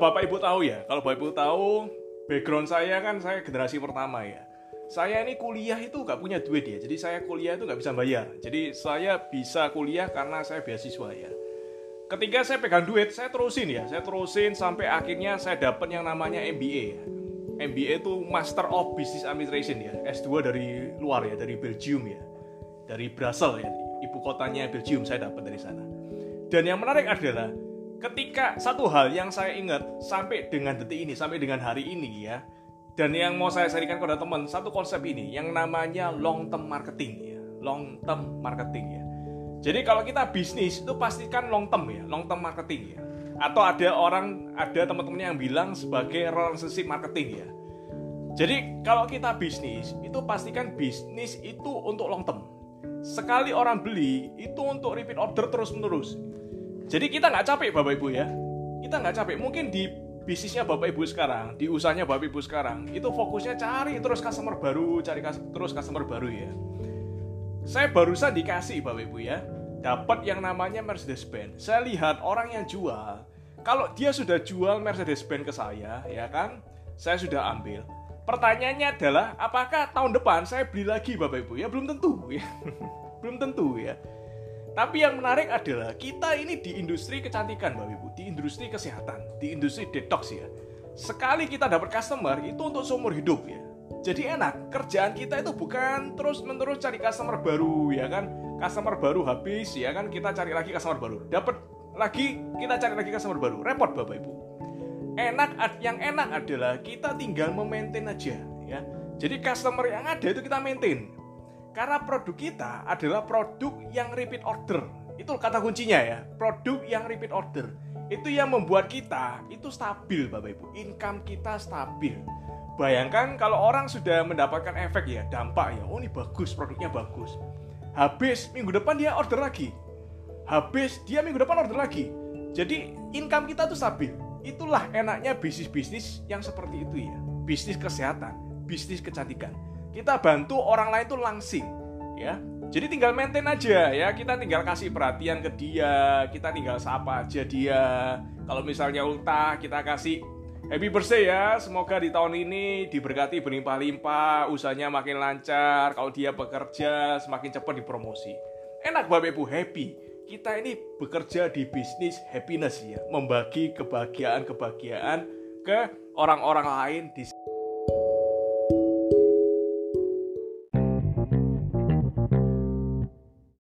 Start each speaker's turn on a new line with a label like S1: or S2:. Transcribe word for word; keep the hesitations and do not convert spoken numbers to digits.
S1: Bapak Ibu tahu ya, kalau Bapak Ibu tahu, background saya kan saya generasi pertama ya. Saya ini kuliah itu gak punya duit ya, jadi saya kuliah itu gak bisa bayar. Jadi saya bisa kuliah karena saya beasiswa ya. Ketika saya pegang duit, saya terusin ya, saya terusin sampai akhirnya saya dapat yang namanya M B A ya. M B A itu Master of Business Administration ya, S dua dari luar ya, dari Belgium ya, dari Brussels ya, ibu kotanya Belgium saya dapat dari sana. Dan yang menarik adalah ketika satu hal yang saya ingat sampai dengan detik ini, sampai dengan hari ini ya, dan yang mau saya sharingkan kepada teman, satu konsep ini yang namanya long term marketing ya, long term marketing ya. Jadi kalau kita bisnis itu pastikan long term ya, long term marketing ya. Atau ada orang, ada teman-teman yang bilang sebagai relationship marketing ya. Jadi kalau kita bisnis itu pastikan bisnis itu untuk long term. Sekali orang beli itu untuk repeat order terus menerus. Jadi kita nggak capek Bapak Ibu ya, kita nggak capek. Mungkin di bisnisnya Bapak Ibu sekarang, di usahanya Bapak Ibu sekarang, itu fokusnya cari terus customer baru, cari terus customer baru ya. Saya barusan dikasih Bapak Ibu ya, dapat yang namanya Mercedes-Benz. Saya lihat orang yang jual, kalau dia sudah jual Mercedes-Benz ke saya, ya kan, saya sudah ambil. Pertanyaannya adalah, apakah tahun depan saya beli lagi Bapak Ibu? Ya belum tentu ya, belum tentu ya. Tapi yang menarik adalah kita ini di industri kecantikan Bapak Ibu, di industri kesehatan, di industri detox ya. Sekali kita dapat customer itu untuk seumur hidup ya. Jadi enak, kerjaan kita itu bukan terus-menerus cari customer baru ya kan. Customer baru habis ya kan, kita cari lagi customer baru. Dapat lagi, kita cari lagi customer baru. Repot Bapak Ibu. Enak, yang enak adalah kita tinggal memaintain aja ya. Jadi customer yang ada itu kita maintain. Karena produk kita adalah produk yang repeat order. Itu kata kuncinya ya, produk yang repeat order. Itu yang membuat kita itu stabil Bapak Ibu, income kita stabil. Bayangkan kalau orang sudah mendapatkan efek ya, dampak ya, oh ini bagus, produknya bagus. Habis minggu depan dia order lagi. Habis dia minggu depan order lagi. Jadi income kita tuh stabil. Itulah enaknya bisnis-bisnis yang seperti itu ya. Bisnis kesehatan, bisnis kecantikan. Kita bantu orang lain tuh langsing ya. Jadi tinggal maintain aja ya. Kita tinggal kasih perhatian ke dia, kita tinggal sapa aja dia. Kalau misalnya ultah, kita kasih happy birthday ya. Semoga di tahun ini diberkati berlimpah-limpah, usahanya makin lancar. Kalau dia bekerja semakin cepat dipromosi. Enak Bapak Ibu, happy. Kita ini bekerja di bisnis happiness ya, membagi kebahagiaan-kebahagiaan ke orang-orang lain di